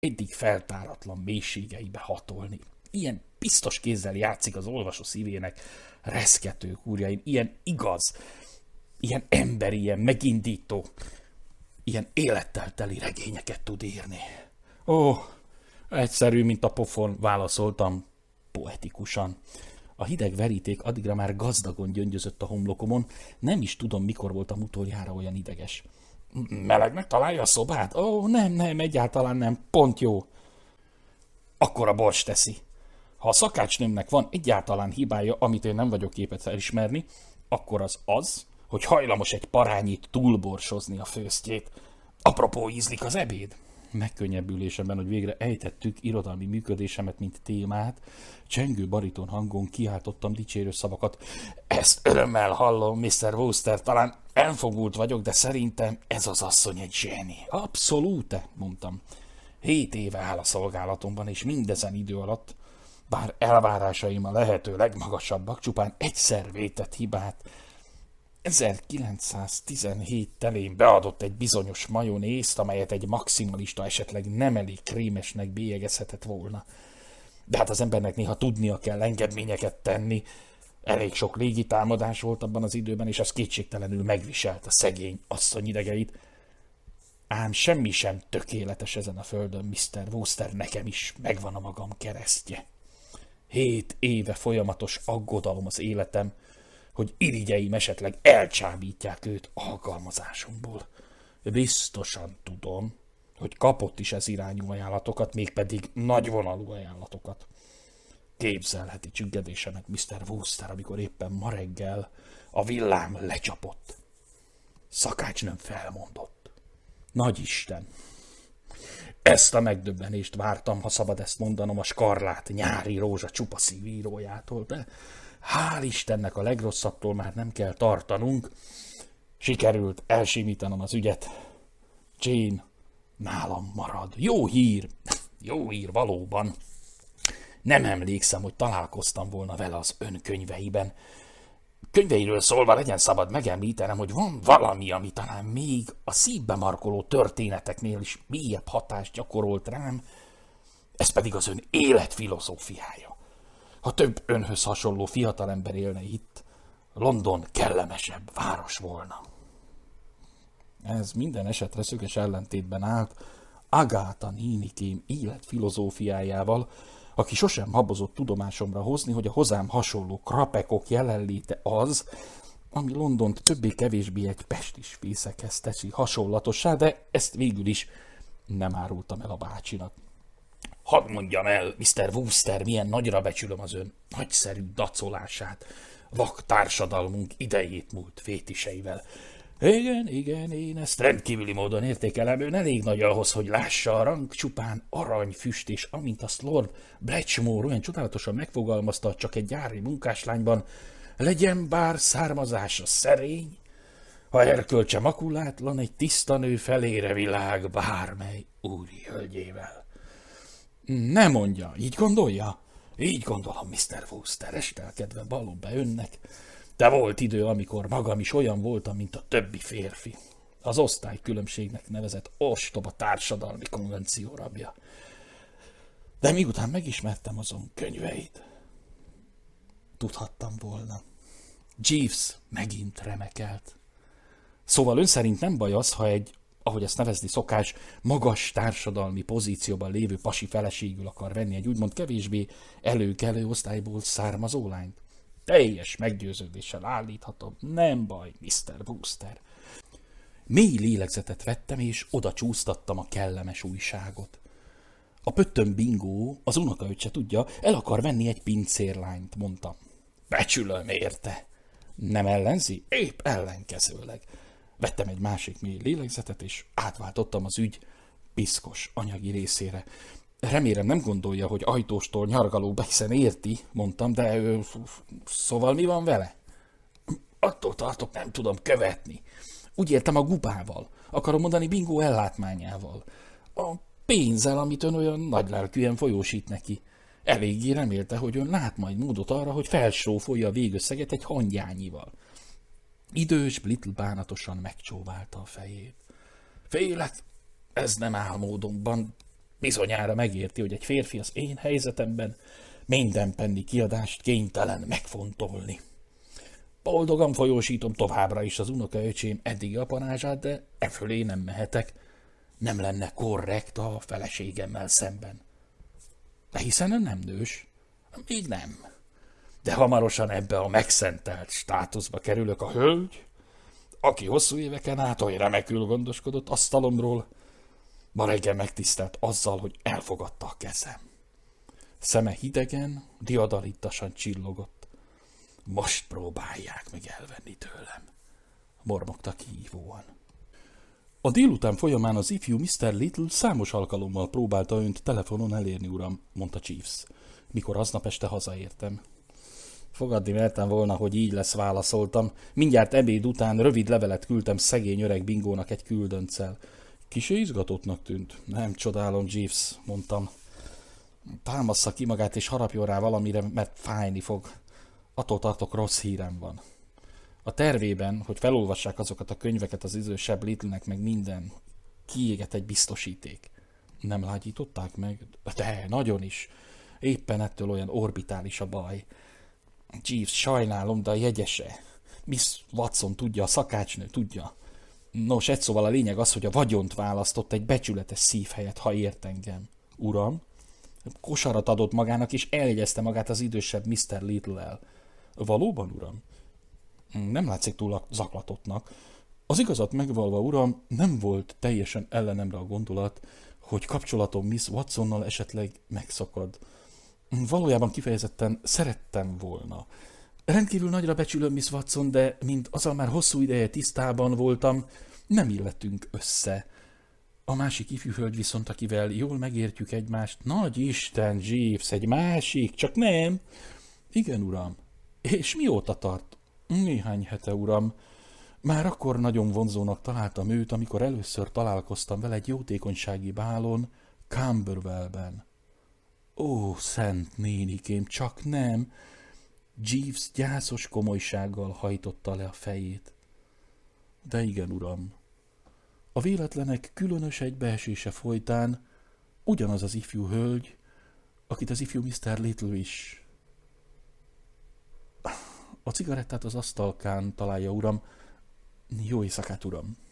eddig feltáratlan mélységeibe hatolni. Ilyen biztos kézzel játszik az olvasó szívének, reszketők ujjain, ilyen igaz, ilyen emberi, ilyen megindító, ilyen élettel teli regényeket tud írni. Ó, egyszerű, mint a pofon, válaszoltam poetikusan. A hideg veríték addigra már gazdagon gyöngyözött a homlokomon, nem is tudom, mikor voltam utoljára olyan ideges. Melegnek találja a szobát? Ó, nem, egyáltalán nem, pont jó. Akkor a bors teszi. Ha a szakácsnőmnek van egyáltalán hibája, amit én nem vagyok képes elismerni, akkor az, hogy hajlamos egy parányit túlborsozni a főztjét. Apropó, ízlik az ebéd? Megkönnyebbülésemben, hogy végre ejtettük irodalmi működésemet, mint témát, csengő bariton hangon kiáltottam dicsérő szavakat. Ezt örömmel hallom, Mr. Wooster, talán elfogult vagyok, de szerintem ez az asszony egy zseni. Abszolút, mondtam. 7 éve áll a szolgálatomban, és mindezen idő alatt, bár elvárásaim a lehető legmagasabbak, csupán egyszer vétett hibát. 1917 telén beadott egy bizonyos majonézt, amelyet egy maximalista esetleg nem elég krémesnek bélyegezhetett volna. De hát az embernek néha tudnia kell engedményeket tenni. Elég sok légitámadás volt abban az időben, és az kétségtelenül megviselt a szegény asszony idegeit. Ám semmi sem tökéletes ezen a földön, Mr. Wooster, nekem is megvan a magam keresztje. 7 éve folyamatos aggodalom az életem, hogy irigyeim esetleg elcsábítják őt alkalmazásomból. Biztosan tudom, hogy kapott is ez irányú ajánlatokat, mégpedig nagyvonalú ajánlatokat. Képzelheti csüggedésemet, Mr. Wooster, amikor éppen ma reggel a villám lecsapott. Szakácsnőm felmondott. Nagyisten! Ezt a megdöbbenést vártam, ha szabad ezt mondanom, a skarlát nyári rózsa csupaszív írójától, de hál' Istennek a legrosszabbtól már nem kell tartanunk. Sikerült elsimítanom az ügyet. Jane nálam marad. Jó hír valóban. Nem emlékszem, hogy találkoztam volna vele az önkönyveiben. Könyveiről szólva legyen szabad megemlítenem, hogy van valami, ami talán még a szívbe markoló történeteknél is mélyebb hatást gyakorolt rám, ez pedig az ön életfilozófiája. Ha több önhöz hasonló fiatalember élne itt, London kellemesebb város volna. Ez minden esetre szöges ellentétben állt Agatha nénikém életfilozófiájával, aki sosem habozott tudomásomra hozni, hogy a hozzám hasonló krapekok jelenléte az, ami Londont többé-kevésbé egy pestis fészekhez teszi hasonlatossá, de ezt végül is nem árultam el a bácsinak. Hadd mondjam el, Mr. Wooster, milyen nagyra becsülöm az ön nagyszerű dacolását, vak társadalmunk idejét múlt fétiseivel. Igen, én ezt rendkívüli módon értékelem, ön elég nagy ahhoz, hogy lássa a rang csupán aranyfüst, és amint azt Lord Bletchmore olyan csodálatosan megfogalmazta, csak egy gyári munkáslányban, legyen bár származása szerény, ha erkölcse makulátlan, egy tiszta nő felére világ bármely úri hölgyével. Ne mondja, így gondolja? Így gondolom, Mr. Wooster, estelkedve vallom be önnek. De volt idő, amikor magam is olyan voltam, mint a többi férfi. Az osztálykülönbségnek nevezett ostoba társadalmi konvenció rabja. De miután megismertem azon könyveit, tudhattam volna. Jeeves megint remekelt. Szóval ön szerint nem baj az, ha egy, ahogy ezt nevezni szokás, magas társadalmi pozícióban lévő pasi feleségül akar venni egy úgymond kevésbé előkelő osztályból származó lányt? Teljes meggyőződéssel állíthatom, nem baj, Mr. Wooster. Mély lélegzetet vettem, és oda csúsztattam a kellemes újságot. A pöttöm Bingo, az unokaöccse tudja, el akar venni egy pincérlányt, mondtam. Becsülöm érte. Nem ellenzi? Épp ellenkezőleg. Vettem egy másik mély lélegzetet, és átváltottam az ügy piszkos anyagi részére. Remélem nem gondolja, hogy ajtóstól nyargalóba, hiszen érti, mondtam, de szóval mi van vele? Attól tartok, nem tudom követni. Úgy értem a gubával, akarom mondani Bingo ellátmányával. A pénzzel, amit ön olyan nagylelkűen folyósít neki. Eléggé remélte, hogy ön lát majd módot arra, hogy felsófolja a végösszeget egy hangyányival. Idős Blittle bánatosan megcsóválta a fejét. Félek, ez nem áll módonban. Bizonyára megérti, hogy egy férfi az én helyzetemben minden penni kiadást kénytelen megfontolni. Boldogan folyósítom továbbra is az unokaöcsém eddigi apanázsát, de efölé nem mehetek. Nem lenne korrekt a feleségemmel szemben. De hiszen ön nem nős. Még nem. De hamarosan ebbe a megszentelt státuszba kerülök a hölgy, aki hosszú éveken át oly remekül gondoskodott asztalomról, ma reggel megtisztelt azzal, hogy elfogadta a kezem. Szeme hidegen, diadalittasan csillogott. Most próbálják meg elvenni tőlem, mormogta kihívóan. A délután folyamán az ifjú Mr. Little számos alkalommal próbálta önt telefonon elérni, uram, mondta Jeeves, mikor aznap este hazaértem. Fogadni mertem volna, hogy így lesz, válaszoltam. Mindjárt ebéd után rövid levelet küldtem szegény öreg Bingónak egy küldönccel. Kissé izgatottnak tűnt. Nem csodálom, Jeeves, mondtam. Támassza ki magát és harapjon rá valamire, mert fájni fog. Attól tartok, rossz hírem van. A tervében, hogy felolvassák azokat a könyveket az idősebb Little-nek, meg minden, kiégett egy biztosíték. Nem lágyították meg? De, nagyon is. Éppen ettől olyan orbitális a baj. Jeeves, sajnálom, de a jegyese. Miss Watson tudja, a szakácsnő tudja. Nos, egy szóval a lényeg az, hogy a vagyont választott egy becsületes szív helyett, ha ért engem. Uram, kosarat adott magának, és eljegyezte magát az idősebb Mr. Little-el. Valóban, uram? Nem látszik túl zaklatottnak. Az igazat megvalva, uram, nem volt teljesen ellenemre a gondolat, hogy kapcsolatom Miss Watsonnal esetleg megszakad. Valójában kifejezetten szerettem volna. Rendkívül nagyra becsülöm Miss Watson, de mint azzal már hosszú ideje tisztában voltam, nem illettünk össze. A másik ifjú hölgy viszont, akivel jól megértjük egymást, nagy Isten, Jeeves, egy másik, csak nem. Igen, uram. És mióta tart? Néhány hete, uram. Már akkor nagyon vonzónak találtam őt, amikor először találkoztam vele egy jótékonysági bálon Camberwellben. Ó, szent nénikém, csak nem! Jeeves gyászos komolysággal hajtotta le a fejét. De igen, uram. A véletlenek különös egybeesése folytán ugyanaz az ifjú hölgy, akit az ifjú Mr. Little is. A cigarettát az asztalkán találja, uram. Jó éjszakát, uram!